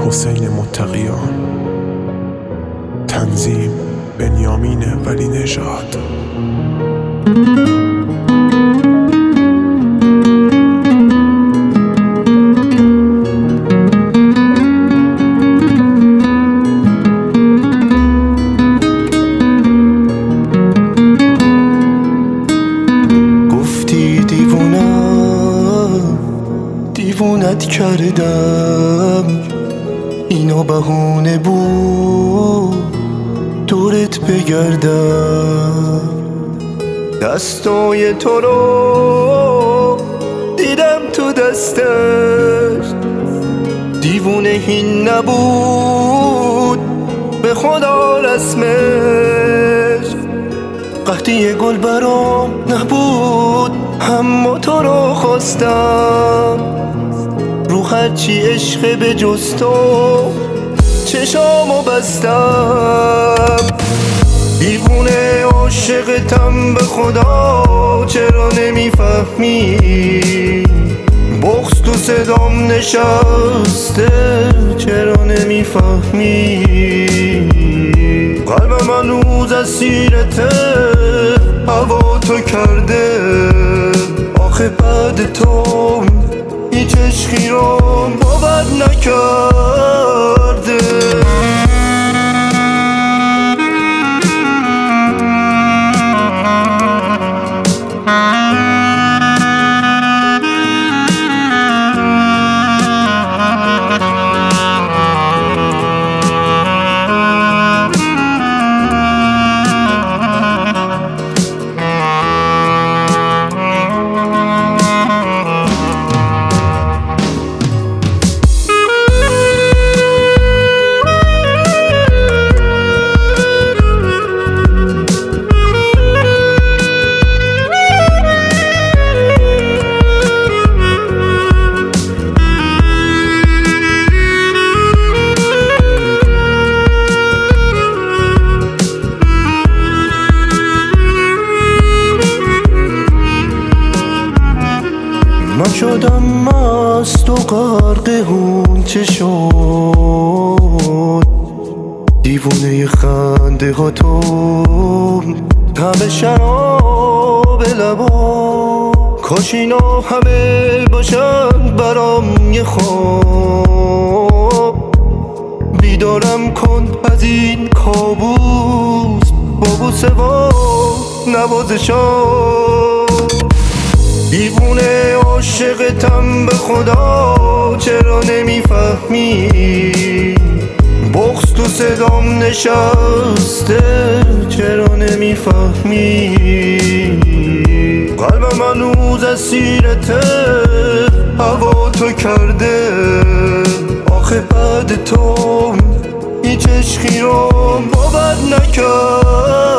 حسین متقیان، تنظیم بنیامین ولی نژاد. گفتی دیوونت کردم، اینا بهونه بود دورت بگردم. دستای تو رو دیدم تو دستش، دیوونه هین نبود به خدا رسمش. قحطی گل برام نبود اما تو رو خواستم، رو هرچی عشق به جز تو چشامو بستم. دیوونه عاشقتم به خدا، چرا نمیفهمی؟ بغض تو صدام نشسته، چرا نمیفهمی؟ قلبم هنوز اسیرته، هوا تو کرده. آخه بعد تو هیچ عشقی رو باور نکرده. من شدم مست و غرق اون چه شد، دیوونه خنده ها تو همه شراب لبا. کاش اینا همه باشن برام یه خواب، بیدارم کن از این کابوس با بوسه و نوازشان. دیوونه عاشقتم به خدا، چرا نمیفهمی؟ بغض تو صدام نشسته، چرا نمیفهمی؟ قلبم هنوز اسیرته، هوا تو کرده. آخه بعد تو هیچ عشقی رو باور نکرد.